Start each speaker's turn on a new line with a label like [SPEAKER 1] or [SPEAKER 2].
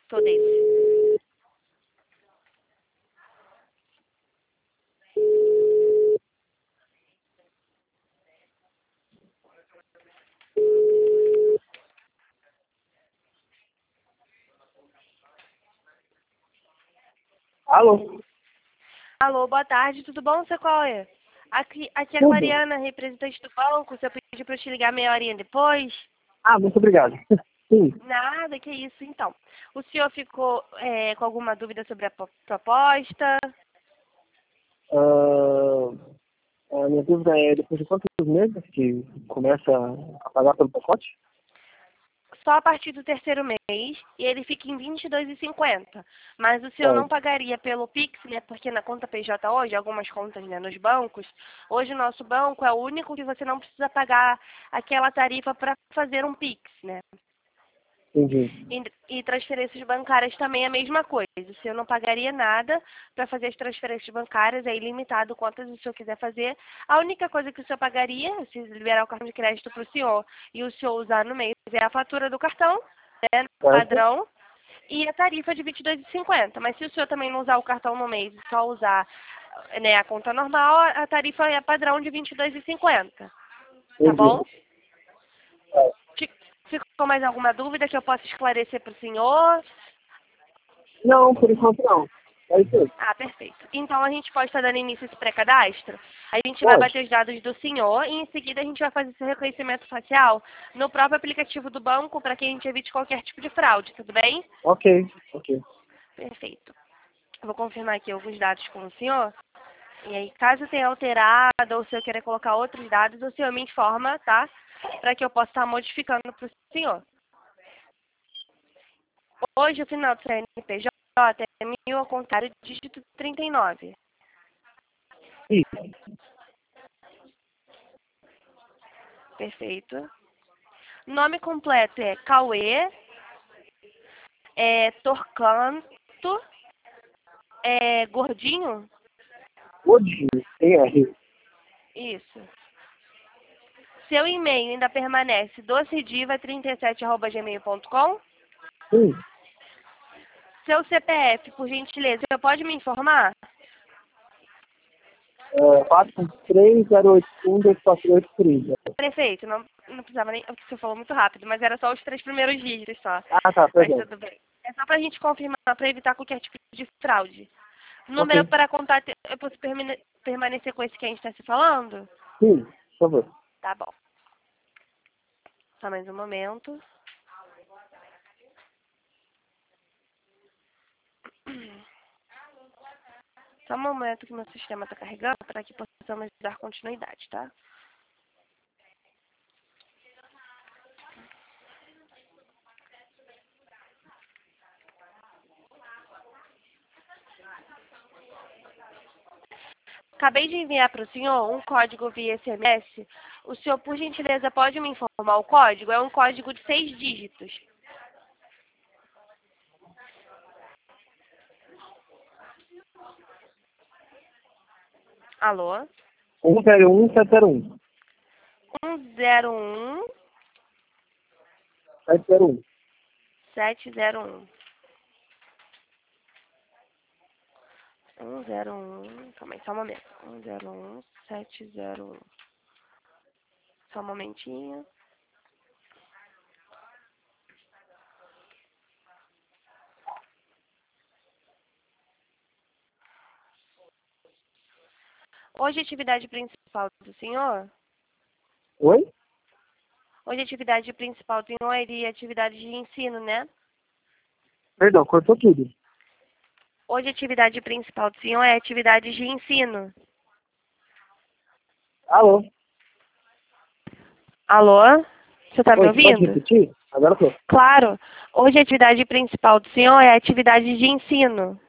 [SPEAKER 1] Sou desse.
[SPEAKER 2] Alô?
[SPEAKER 1] Alô, boa tarde, tudo bom, seu qual é? Aqui é a
[SPEAKER 2] Tudo?
[SPEAKER 1] Clariana, representante do banco. Você pediu para eu te ligar meia horinha depois?
[SPEAKER 2] Ah, muito obrigado. Sim.
[SPEAKER 1] Nada, que isso, então. O senhor ficou com alguma dúvida sobre a proposta?
[SPEAKER 2] Ah, a minha dúvida é depois de quantos meses que começa a pagar pelo pacote?
[SPEAKER 1] Só a partir do terceiro mês e ele fica em R$ 22,50. Mas o senhor não
[SPEAKER 2] Certo.
[SPEAKER 1] pagaria pelo Pix, né? Porque na conta PJ hoje, algumas contas, né, nos bancos, hoje o nosso banco é o único que você não precisa pagar aquela tarifa para fazer um Pix, né?
[SPEAKER 2] Entendi.
[SPEAKER 1] E transferências bancárias também é a mesma coisa. O senhor não pagaria nada para fazer as transferências bancárias, é ilimitado quantas o senhor quiser fazer. A única coisa que o senhor pagaria, se liberar o cartão de crédito para o senhor e o senhor usar no mês, é a fatura do cartão, né,
[SPEAKER 2] Certo?
[SPEAKER 1] padrão, e a tarifa de R$ 22,50. Mas se o senhor também não usar o cartão no mês e só usar, né, a conta normal, a tarifa é padrão de R$ 22,50. Tá
[SPEAKER 2] Entendi.
[SPEAKER 1] bom? Ficou mais alguma dúvida que eu possa esclarecer para o senhor?
[SPEAKER 2] Não, por enquanto não. É isso aí.
[SPEAKER 1] Ah, perfeito. Então a gente pode estar dando início a esse pré-cadastro. A gente vai
[SPEAKER 2] Pode?
[SPEAKER 1] bater os dados do senhor e em seguida a gente vai fazer esse reconhecimento facial no próprio aplicativo do banco para que a gente evite qualquer tipo de fraude, tudo bem?
[SPEAKER 2] Ok, ok.
[SPEAKER 1] Perfeito. Eu vou confirmar aqui alguns dados com o senhor. E aí, caso tenha alterado ou se eu querer colocar outros dados, o senhor me informa, tá? Para que eu possa estar modificando para o senhor. Hoje o final do CNPJ é 1000 ao contrário, dígito 39.
[SPEAKER 2] Isso.
[SPEAKER 1] Perfeito. Nome completo é Cauê Torcanto, Gordinho?
[SPEAKER 2] Hoje tem R.
[SPEAKER 1] Isso. Seu e-mail ainda permanece docediva37@gmail.com?
[SPEAKER 2] Sim.
[SPEAKER 1] Seu CPF, por gentileza, você pode me informar?
[SPEAKER 2] 453-081-24830.
[SPEAKER 1] Prefeito, não precisava nem, porque você falou muito rápido, mas era só os 3 primeiros dígitos só.
[SPEAKER 2] Ah, tá,
[SPEAKER 1] Mas
[SPEAKER 2] perdão.
[SPEAKER 1] tudo bem. É só pra gente confirmar, para evitar qualquer tipo de fraude. Número
[SPEAKER 2] Ok.
[SPEAKER 1] para contato, eu posso permanecer com esse que a gente está se falando?
[SPEAKER 2] Sim, por favor.
[SPEAKER 1] Tá bom. Só mais um momento. Só um momento que meu sistema está carregando para que possamos dar continuidade, tá? Acabei de enviar para o senhor um código via SMS. O senhor, por gentileza, pode me informar o código? É um código de 6 dígitos. Alô?
[SPEAKER 2] 101-701.
[SPEAKER 1] 101
[SPEAKER 2] 701.
[SPEAKER 1] 701. 101. Calma aí, só um momento. 101 701. Só um momentinho. Hoje a atividade principal do senhor?
[SPEAKER 2] Oi?
[SPEAKER 1] Hoje a atividade principal do senhor iria atividade de ensino, né?
[SPEAKER 2] Perdão, cortou tudo.
[SPEAKER 1] Hoje a atividade principal do senhor é atividade de ensino.
[SPEAKER 2] Alô?
[SPEAKER 1] Alô? Você está me
[SPEAKER 2] Oi, você pode
[SPEAKER 1] ouvindo?
[SPEAKER 2] repetir? Agora tô.
[SPEAKER 1] Claro. Hoje a atividade principal do senhor é atividade de ensino.